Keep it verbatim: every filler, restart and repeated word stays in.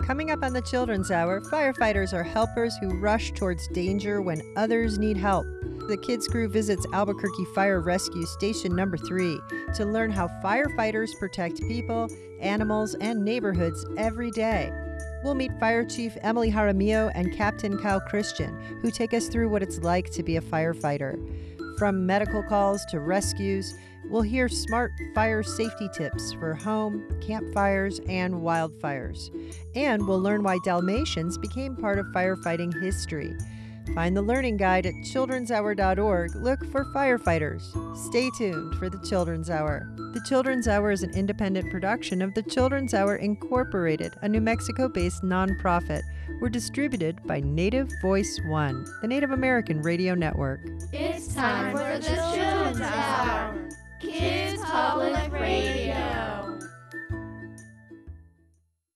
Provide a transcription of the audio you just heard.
Coming up on the Children's Hour, firefighters are helpers who rush towards danger when others need help. The Kids Crew visits Albuquerque Fire Rescue Station Number three to learn how firefighters protect people, animals, and neighborhoods every day. We'll meet Fire Chief Emily Jaramillo and Captain Kyle Christian, who take us through what it's like to be a firefighter. From medical calls to rescues, we'll hear smart fire safety tips for home, campfires, and wildfires. And we'll learn why Dalmatians became part of firefighting history. Find the learning guide at children's hour dot org. Look for firefighters. Stay tuned for the Children's Hour. The Children's Hour is an independent production of the Children's Hour Incorporated, a New Mexico-based nonprofit. We're distributed by Native Voice One, the Native American radio network. It's time for the Children's Hour, Kids Public Radio.